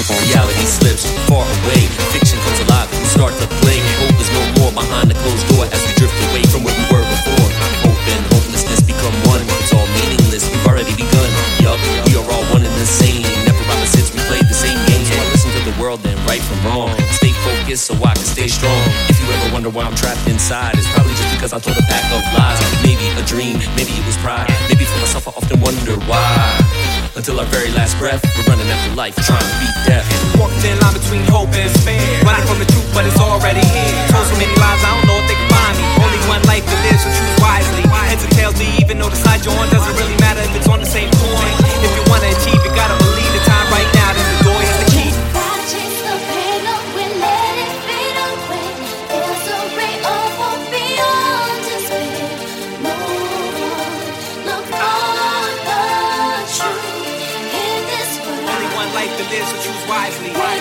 Reality slips far away, fiction comes alive, we start to play. Hope is no more behind the closed door as we drift away from where we were before. Hope and hopelessness become one, it's all meaningless, we've already begun. Yup, we are all one and the same, never opposites, we played the same game. So I listen to the world and right from wrong, stay focused so I can stay strong. If you ever wonder why I'm trapped inside, it's probably just because I told a pack of lies. Maybe a dream, maybe it was pride, maybe for myself I often wonder why. Until our very last breath, we're running after life, trying to beat death. Walking thin line between hope and despair, running from the truth, but it's already here. Told so many lies, I don't know if they can find me. Only one life to live, so choose wisely. Heads or tails, even though the side you're on doesn't really matter if it's on the same coin. If you wanna achieve, you gotta believe the time right now. Then the door is the key. Chase the pain away, let it fade away. There's a ray of hope beyond despair. Move on, look for the truth in this world. Only one life to live, so choose wisely.